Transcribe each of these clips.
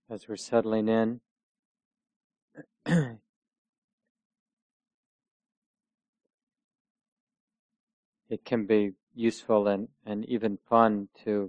as we're settling in, it can be useful and even fun to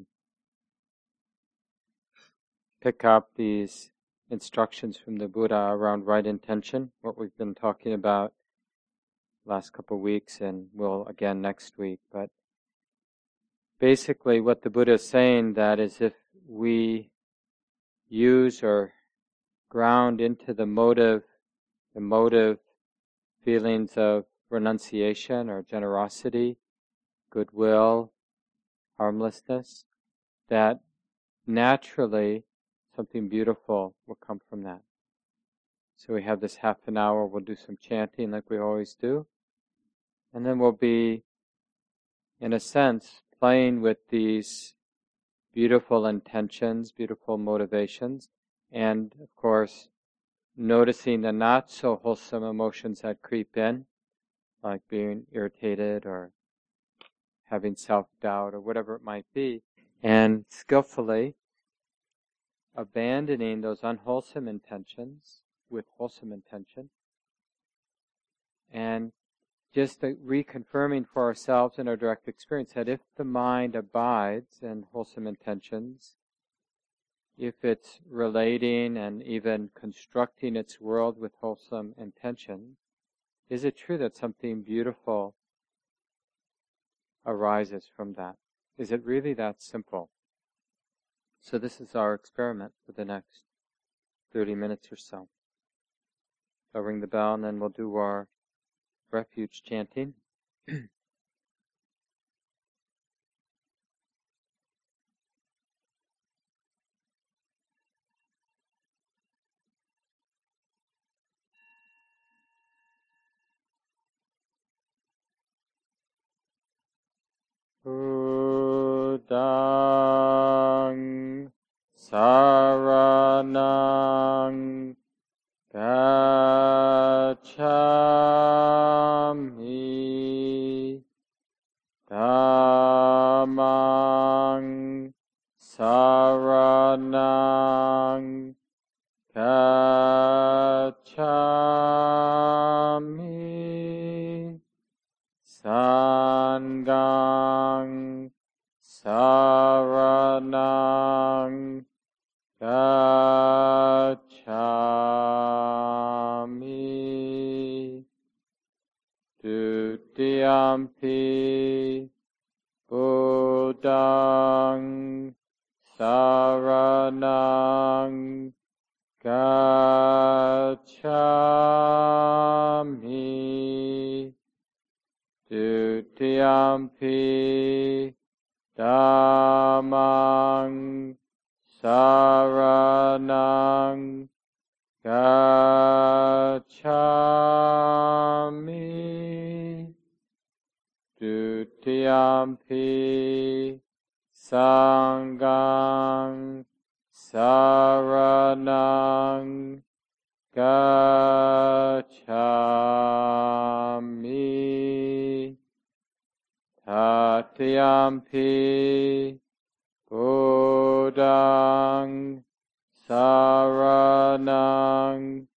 pick up these instructions from the Buddha around right intention, what we've been talking about last couple of weeks and will again next week. But basically what the Buddha is saying that is if we use or ground into the emotive feelings of renunciation or generosity, goodwill, harmlessness, that naturally something beautiful will come from that. So we have this half an hour, we'll do some chanting like we always do, and then we'll be, in a sense, playing with these beautiful intentions, beautiful motivations, and of course, noticing the not so wholesome emotions that creep in, like being irritated or having self-doubt or whatever it might be, and skillfully abandoning those unwholesome intentions with wholesome intention, and just reconfirming for ourselves in our direct experience that if the mind abides in wholesome intentions, if it's relating and even constructing its world with wholesome intention, is it true that something beautiful arises from that? Is it really that simple? So this is our experiment for the next 30 minutes or so. I'll ring the bell and then we'll do our refuge chanting. Buddhaṃ saraṇaṃ gacchāmi, Dhammāṃ saraṇaṃ gacchāmi, Sanghaṃ saraṇaṃ gacchāmi, Dutiyampi Buddhaṃ saraṇaṃ gacchāmi, Dutiyampi Dhammāṃ saraṇaṃ gacchāmi, Dutiyampi Sanghaṃ saraṇaṃ gacchāmi, Tatiyampi Buddhaṃ saraṇaṃ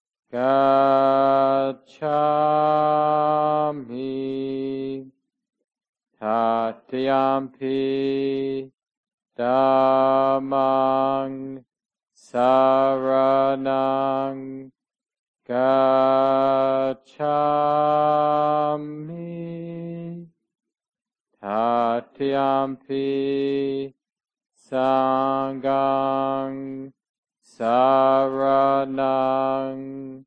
gacchāmi, Tatiyampi Dhammāṃ saraṇaṃ gacchāmi, Tatiyampi Sanghaṃ saraṇaṃ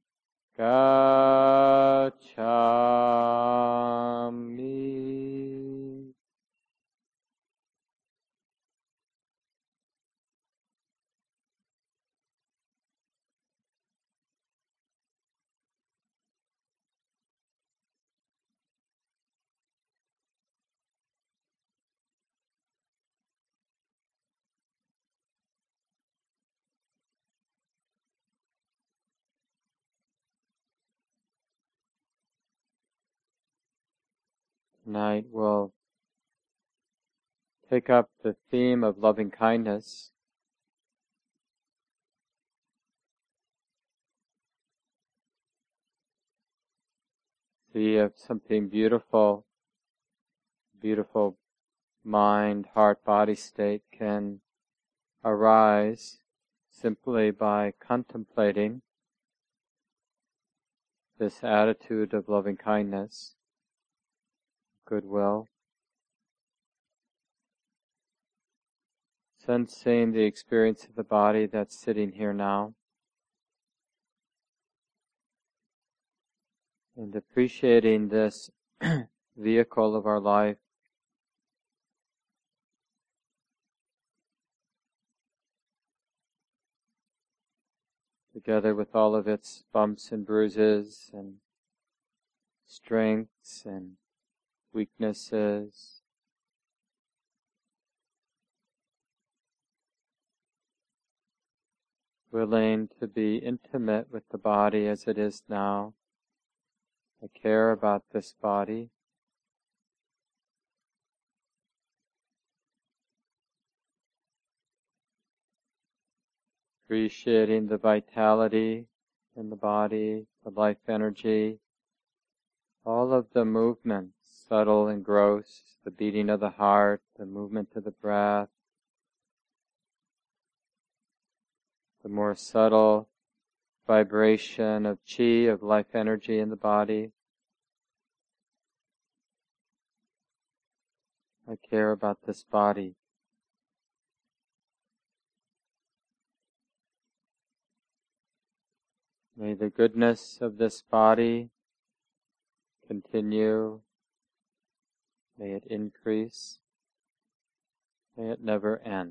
gacchāmi. Tonight we'll take up the theme of loving kindness. see if something beautiful, beautiful mind, heart, body state can arise simply by contemplating this attitude of loving kindness, goodwill, sensing the experience of the body that's sitting here now, and appreciating this vehicle of our life, together with all of its bumps and bruises and strengths and weaknesses. Willing to be intimate with the body as it is now. I care about this body. Appreciating the vitality in the body, the life energy, all of the movements, subtle and gross, the beating of the heart, the movement of the breath, the more subtle vibration of chi, of life energy in the body. I care about this body. May the goodness of this body continue. May it increase. May it never end.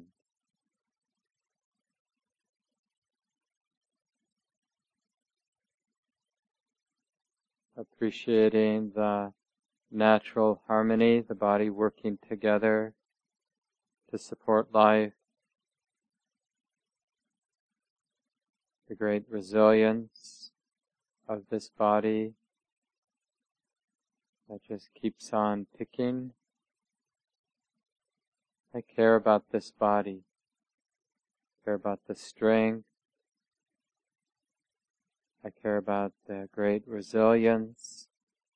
Appreciating the natural harmony, the body working together to support life, the great resilience of this body that just keeps on ticking. I care about this body. I care about the strength. I care about the great resilience.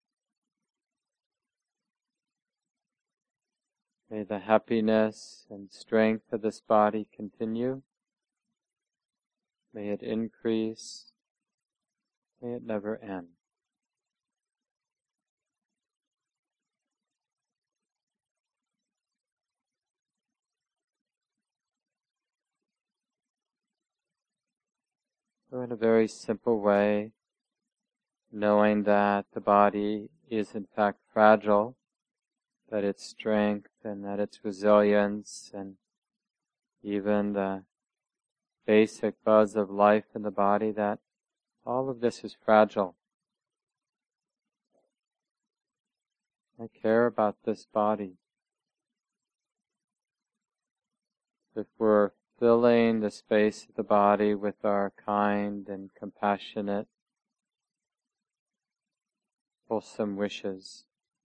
May the happiness and strength of this body continue. May it increase. May it never end. So in a very simple way, knowing that the body is in fact fragile, that its strength and that its resilience and even the basic buzz of life in the body, that all of this is fragile. I care about this body. If we're filling the space of the body with our kind and compassionate, wholesome wishes,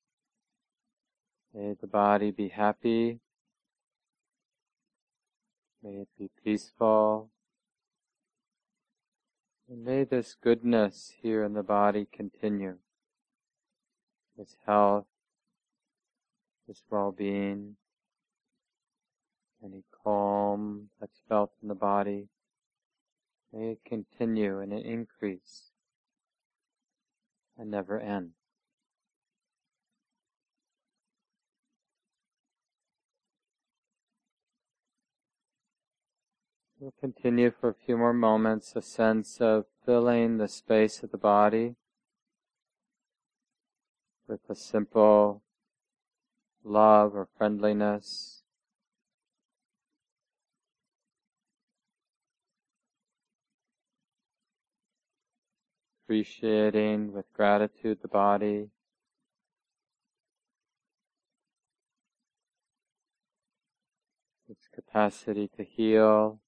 may the body be happy, may it be peaceful, and may this goodness here in the body continue, this health, this well-being, any calm that's felt in the body, may it continue and increase and never end. We'll continue for a few more moments, a sense of filling the space of the body with a simple love or friendliness. Appreciating with gratitude the body. Its capacity to heal.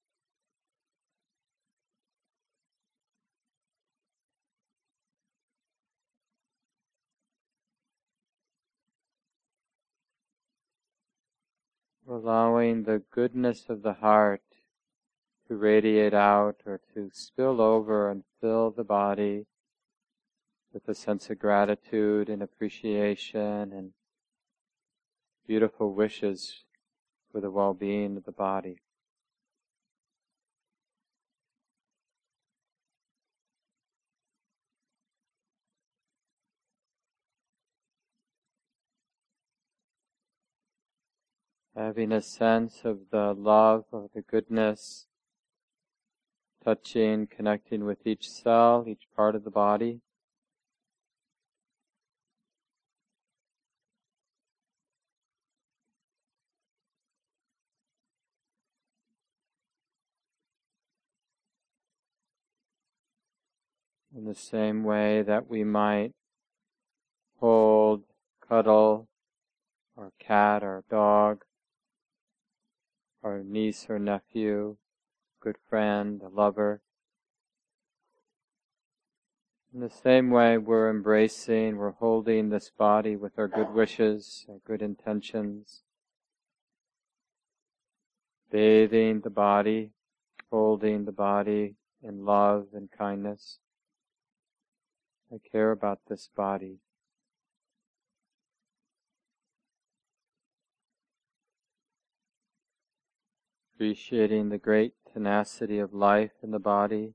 Allowing the goodness of the heart to radiate out or to spill over and fill the body with a sense of gratitude and appreciation and beautiful wishes for the well-being of the body. Having a sense of the love, of the goodness, touching, connecting with each cell, each part of the body. In the same way that we might hold, cuddle, our cat or dog, our niece or nephew, good friend, a lover. In the same way we're embracing, we're holding this body with our good wishes, our good intentions, bathing the body, holding the body in love and kindness. I care about this body. Appreciating the great tenacity of life in the body.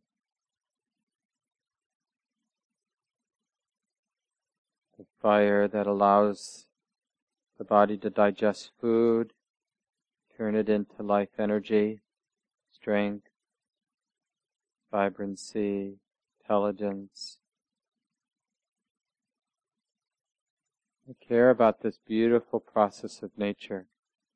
The fire that allows the body to digest food, turn it into life energy, strength, vibrancy, intelligence. I care about this beautiful process of nature.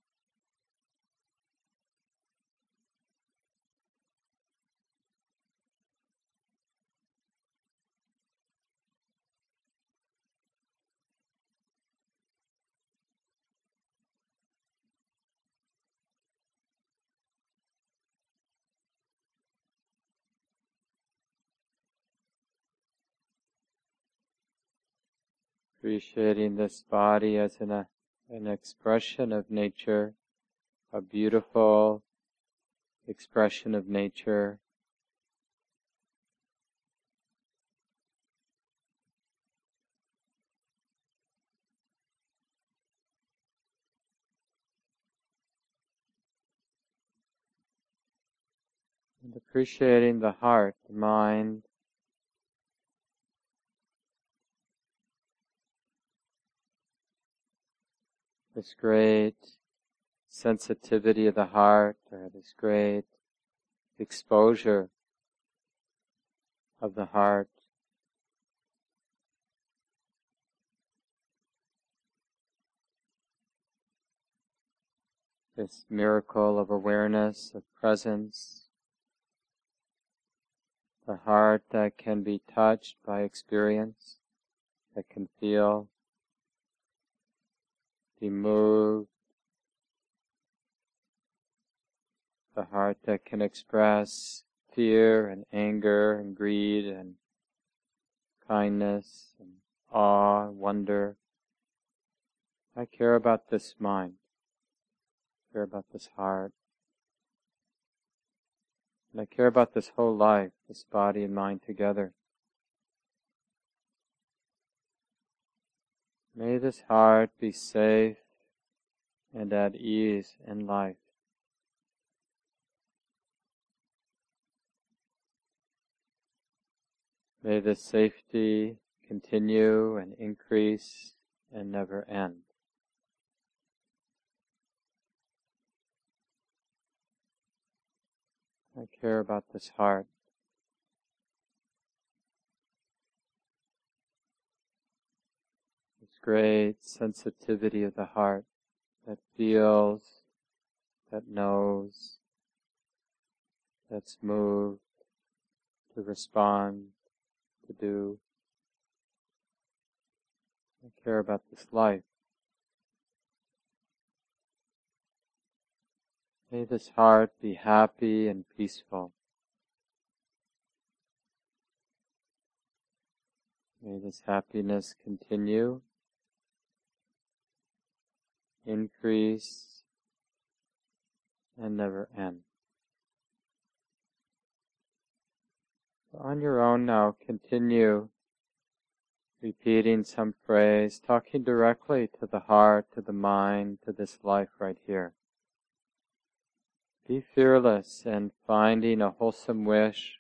Appreciating this body as an expression of nature, a beautiful expression of nature. And appreciating the heart, the mind, this great sensitivity of the heart, or this great exposure of the heart. This miracle of awareness, of presence. The heart that can be touched by experience, that can feel, be moved. The heart that can express fear and anger and greed and kindness and awe and wonder. I care about this mind. I care about this heart. And I care about this whole life, this body and mind together. May this heart be safe and at ease in life. May this safety continue and increase and never end. I care about this heart. This great sensitivity of the heart that feels, that knows, that's moved to respond, to do. I care about this life. May this heart be happy and peaceful. May this happiness continue, increase, and never end. So on your own now, continue repeating some phrase, talking directly to the heart, to the mind, to this life right here. Be fearless in finding a wholesome wish.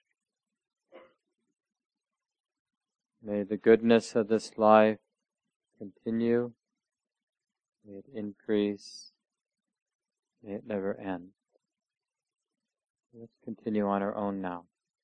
May the goodness of this life continue. May it increase. May it never end. Let's continue on our own now.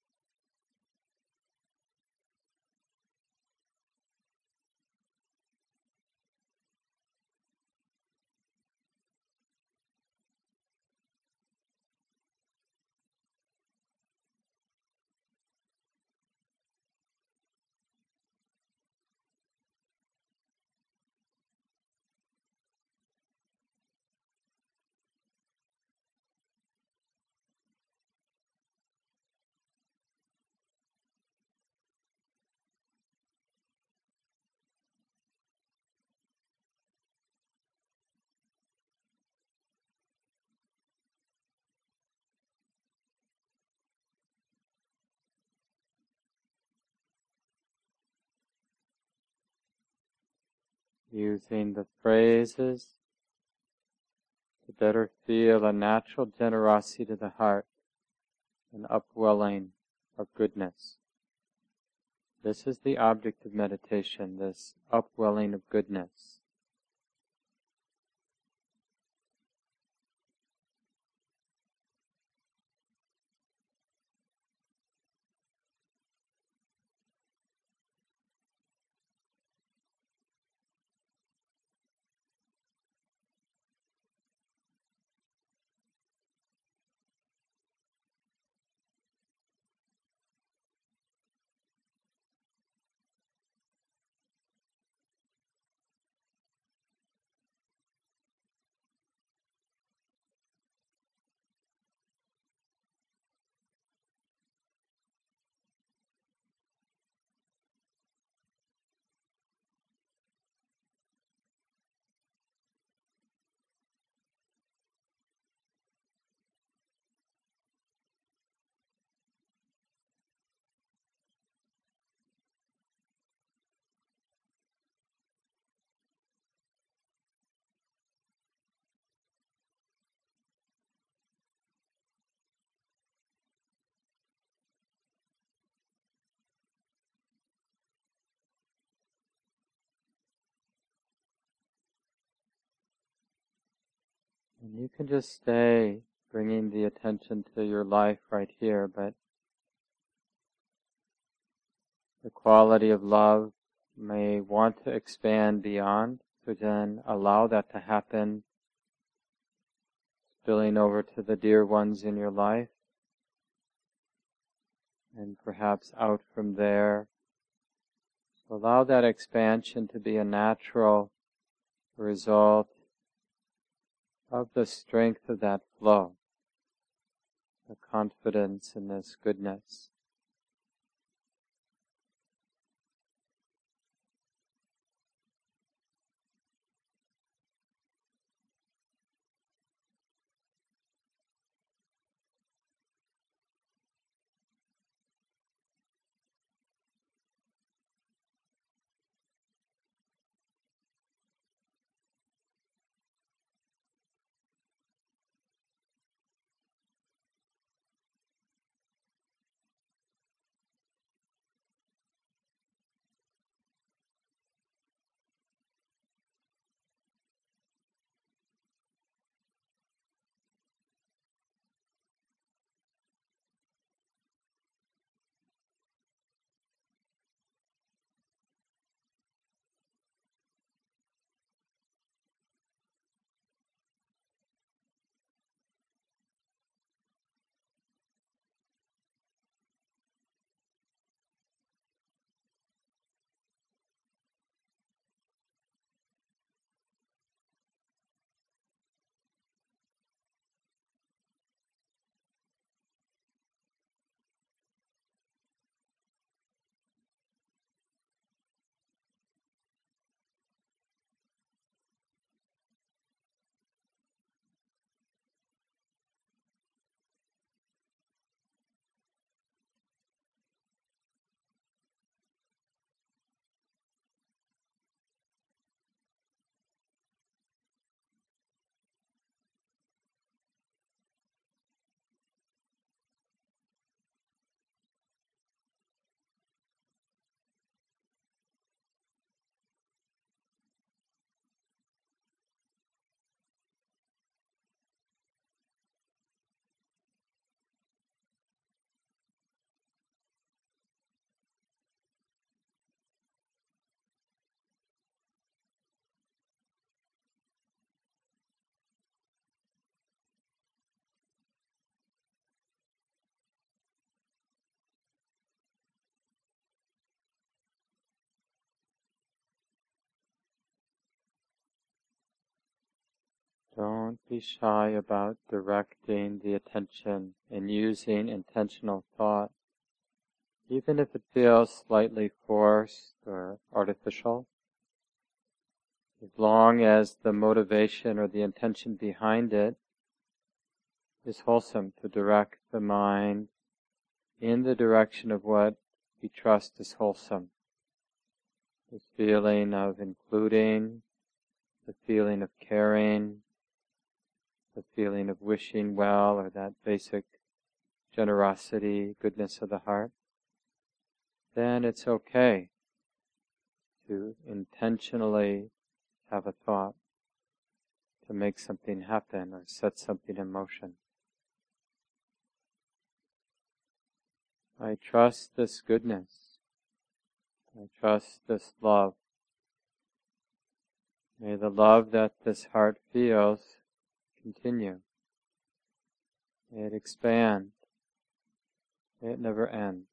Using the phrases to better feel a natural generosity to the heart, an upwelling of goodness. This is the object of meditation, this upwelling of goodness. And you can just stay bringing the attention to your life right here, but the quality of love may want to expand beyond, so then allow that to happen, spilling over to the dear ones in your life, and perhaps out from there. So allow that expansion to be a natural result of the strength of that flow, the confidence in this goodness. Don't be shy about directing the attention and using intentional thought, even if it feels slightly forced or artificial. As long as the motivation or the intention behind it is wholesome, to direct the mind in the direction of what we trust is wholesome. This feeling of including, the feeling of caring, the feeling of wishing well, or that basic generosity, goodness of the heart, then it's okay to intentionally have a thought, to make something happen or set something in motion. I trust this goodness. I trust this love. May the love that this heart feels continue. May it expand. May it never end.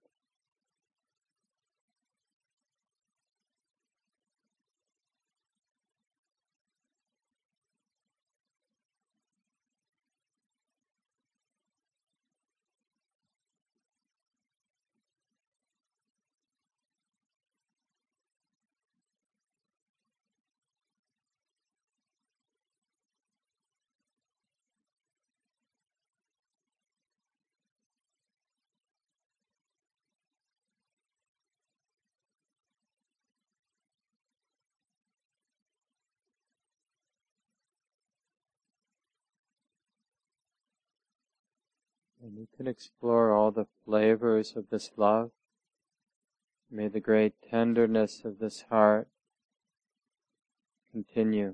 And you can explore all the flavors of this love. May the great tenderness of this heart continue,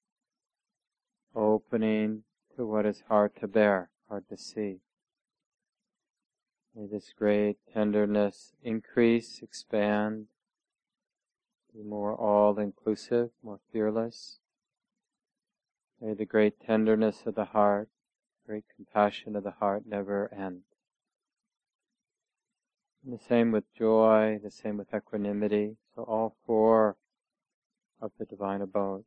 opening to what is hard to bear, hard to see. May this great tenderness increase, expand, be more all-inclusive, more fearless. May the great tenderness of the heart, great compassion of the heart never end. And the same with joy, the same with equanimity. So all four of the divine abodes.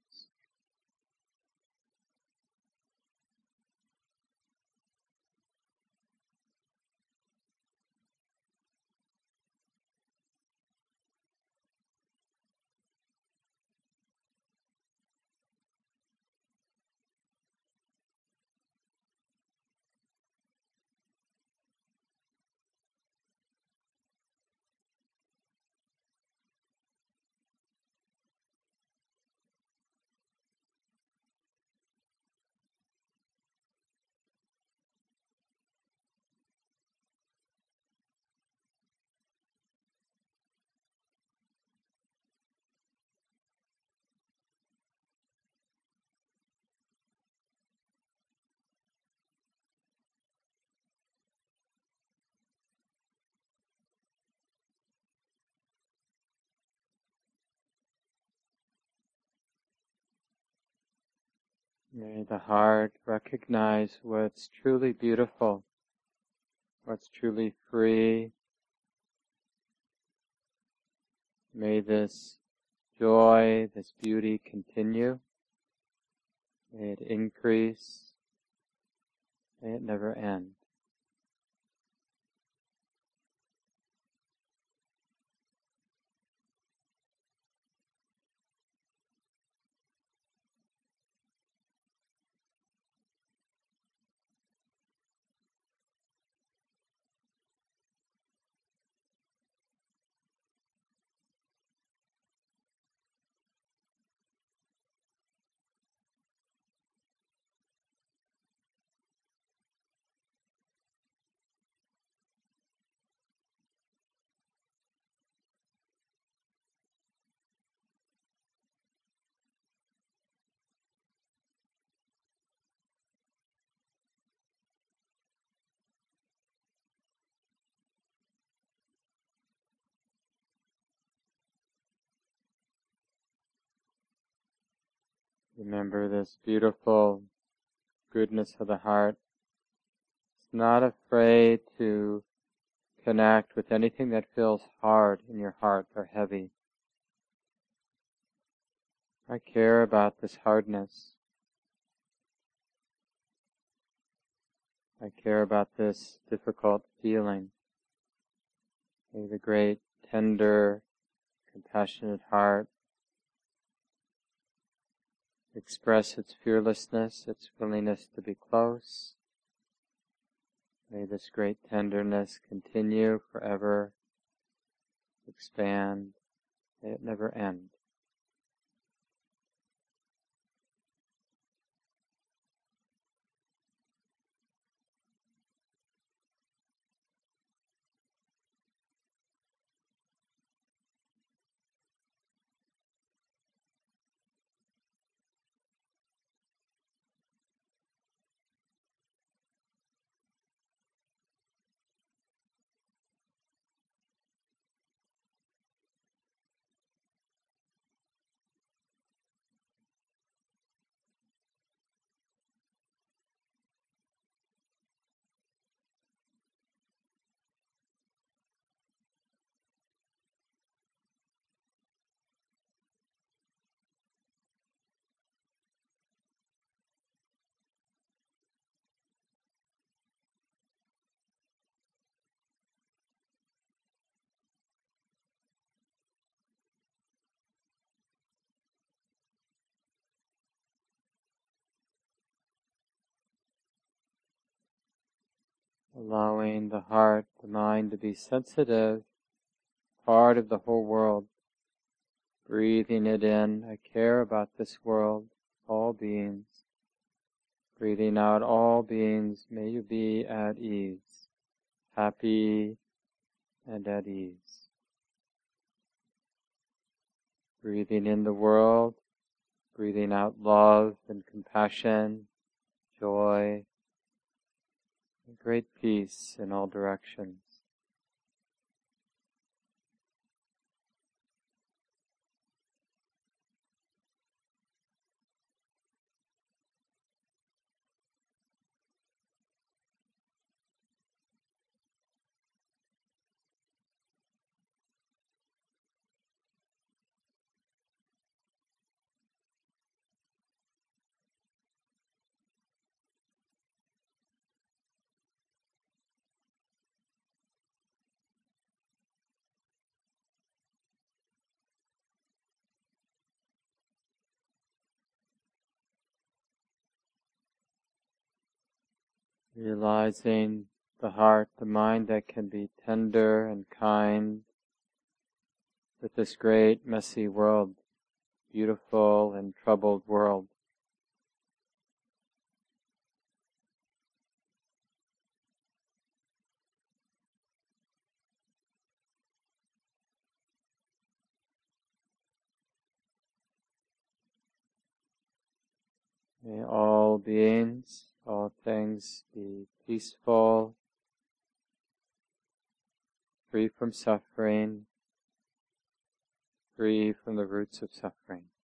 May the heart recognize what's truly beautiful, what's truly free. May this joy, this beauty continue. May it increase. May it never end. Remember this beautiful goodness of the heart. It's not afraid to connect with anything that feels hard in your heart or heavy. I care about this hardness. I care about this difficult feeling. May the great, tender, compassionate heart express its fearlessness, its willingness to be close. May this great tenderness continue forever, expand, may it never end. Allowing the heart, the mind to be sensitive, part of the whole world. Breathing it in, I care about this world, all beings. Breathing out, all beings, may you be at ease, happy and at ease. Breathing in the world, breathing out love and compassion, joy, and great peace in all directions. Realizing the heart, the mind that can be tender and kind with this great messy world, beautiful and troubled world. May all beings, all things be peaceful, free from suffering, free from the roots of suffering.